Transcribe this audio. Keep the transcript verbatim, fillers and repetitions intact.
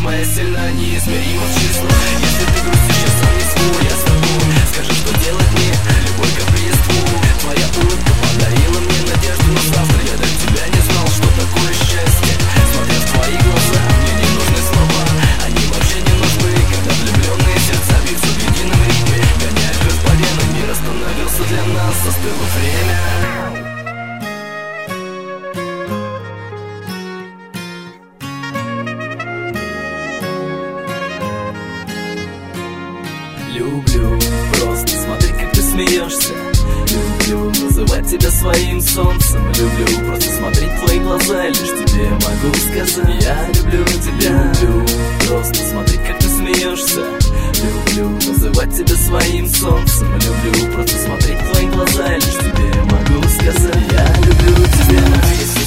моя сильна, неизмеримо в число. Если ты грустишь, я сам не свой, я с тобой. Скажи, что делать мне, любой каприз твой. Твоя улыбка подарила мне надежду на завтра. Я до тебя не знал, что такое счастье. Смотря в твои глаза, мне не нужны слова. Они вообще не нужны, когда влюбленные сердца бьются в едином ритме. Гоняя кровь по венам, мир остановился для нас, застыло время. Люблю просто смотреть, как ты смеешься. Люблю называть тебя своим солнцем. Люблю просто смотреть в твои глаза, лишь тебе могу сказать: я люблю тебя. Люблю просто смотреть, как ты смеешься. Люблю называть тебя своим солнцем. Люблю просто смотреть в твои глаза, лишь тебе могу сказать: я люблю тебя.